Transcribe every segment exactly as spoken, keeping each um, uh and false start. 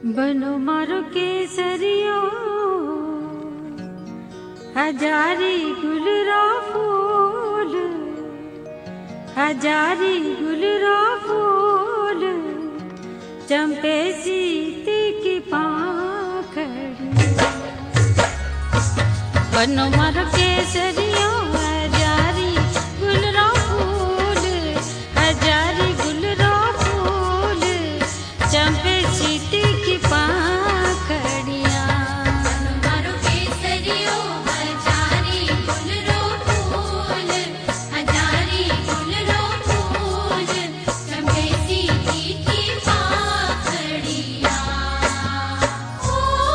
बनो मारो केसरियो हजारी गुल रो फूल, हजारी गुल रो फूल, चंपे सीते की पाखड़ी। बनो मारो केसरियो हजारी गुल रो फूल, हजारी गुल रो फूल, चंपे सीते की पाखड़िया। बनो मारो केसरियो हजारी गुल रो फूल, हजारी गुल रो फूल, चंपे सीते की पाखड़िया। ओ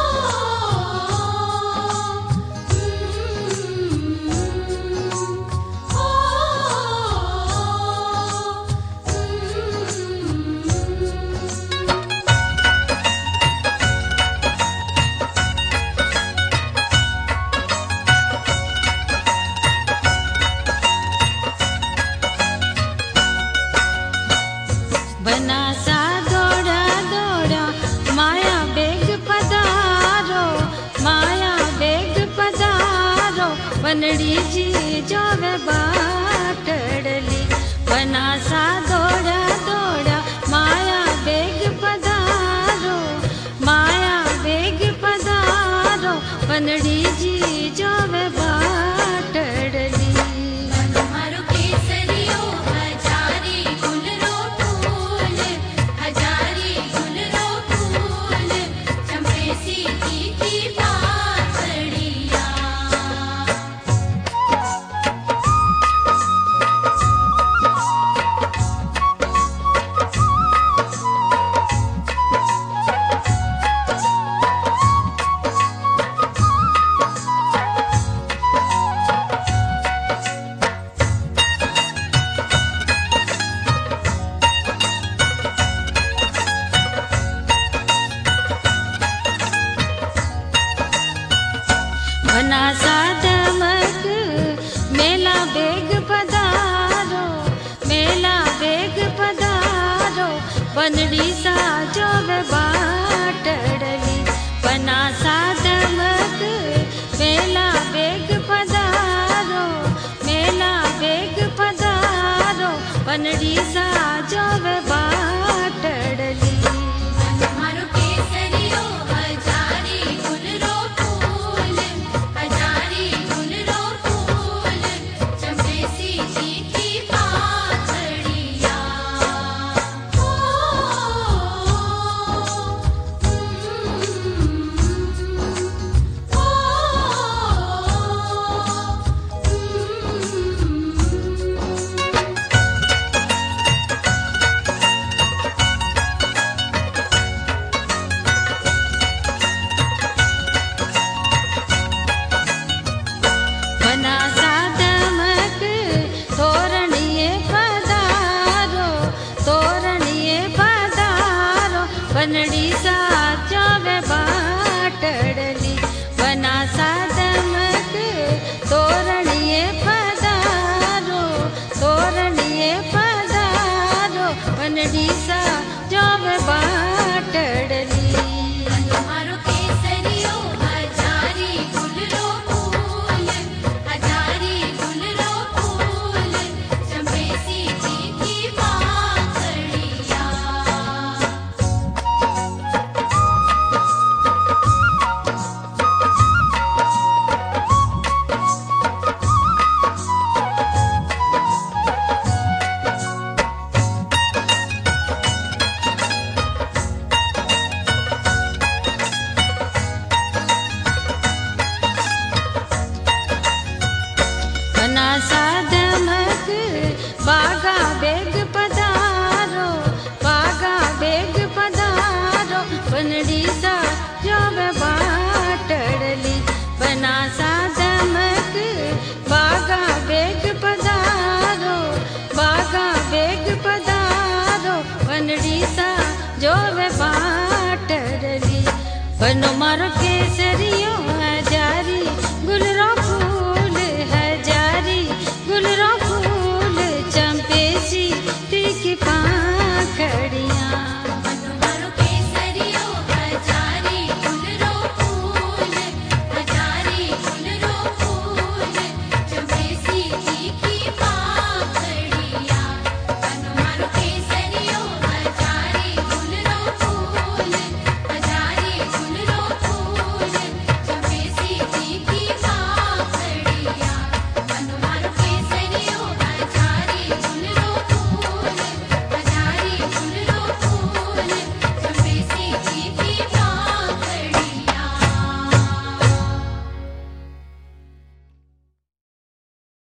बना सा दौड़ा दौड़ा माया बेग पधारो, माया बेग पधारो, बनड़ी जी जावे बाटड़ली। बना सा दौड़ा दौड़ा माया बेग पधारो, माया बेग पधारो, बनड़ी जी जावे बाटड़ली। बनो मारो केसरियो हजारी गुल रो फूल, हजारी गुल रो फूल, चंपे सीते की पाखड़िया। बना सा दमक मेला बेग पधारो, मेला बेग पधारो, बनड़ी सा जोवे बाटड़ली। बना सा दमक मेला बेग पधारो, मेला बेग पधारो, बनड़ी सा जोवे बाटड़ली। बनो मारो केसरियो हजारी गुल रो फूल, हजारी गुल रो फूल, चंपे सीते की पाखड़िया। ओ बना सा दमक तोरणिए पधारो, तोरणिए पधारो, बनड़ी सा जावे बाटड़ली। बना सा दमक तोरणिए पधारो, तोरणिए पधारो, बनड़ी सा जावे बाटड़ली। बनो मारो केसरियो हजारी गुल रो फूल, हजारी गुल रो फूल, चंपे सीते की पाखड़िया। बना सा दमक बागा बेग पधारो, बागा बेग पधारो, बनड़ी सा जावे बाटड़ली। बना सा दमक बागा बेग पधारो, बागा बेग पधारो, बनड़ी सा जावे बाटड़ली। बनो मारो केस